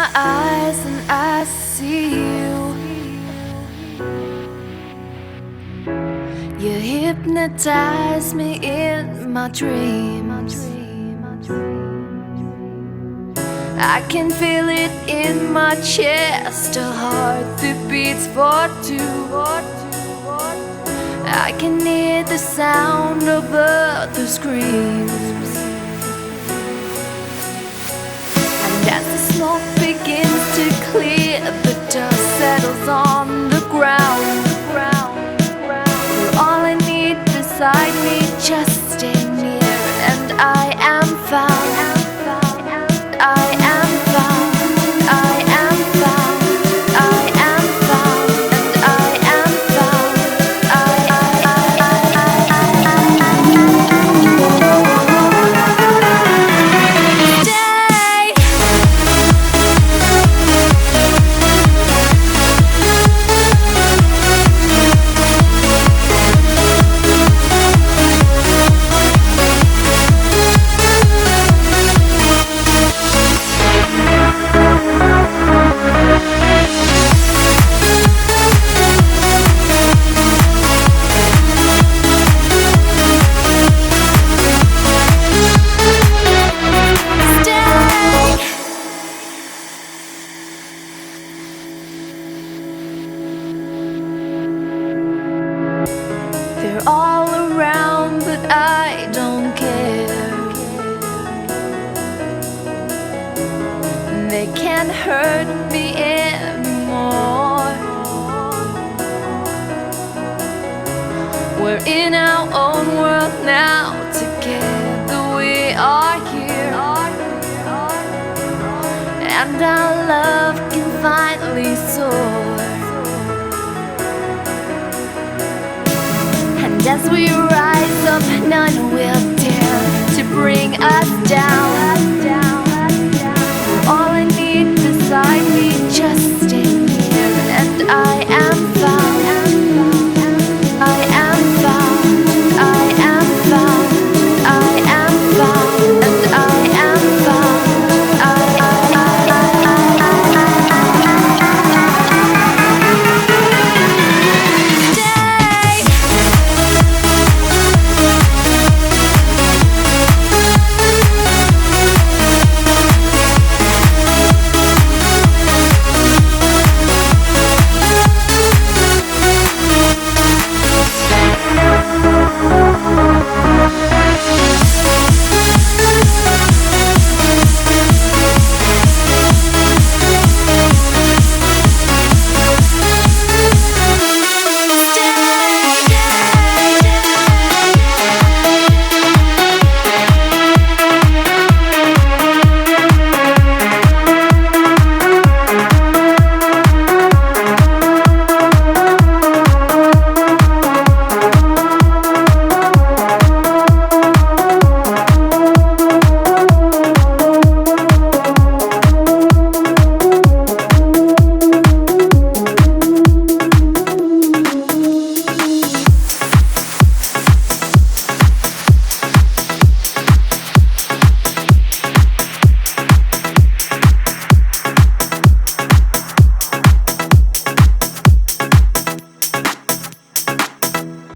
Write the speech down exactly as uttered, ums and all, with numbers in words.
my eyes and I see you. You hypnotize me in my dreams. I can feel it in my chest, a heart that beats for two. I can hear the sound of other screams. And as the smoke begins to clear, the dust settles on the ground. You're all I need beside me, just stay near, and I am found. I am found. I am found. I am found. And I am found. I, I, I, they're all around, but I don't care. They can't hurt me anymore. We're in our own world now, together we are here. And our love can finally soar. And as we rise up, none will dare to bring us down.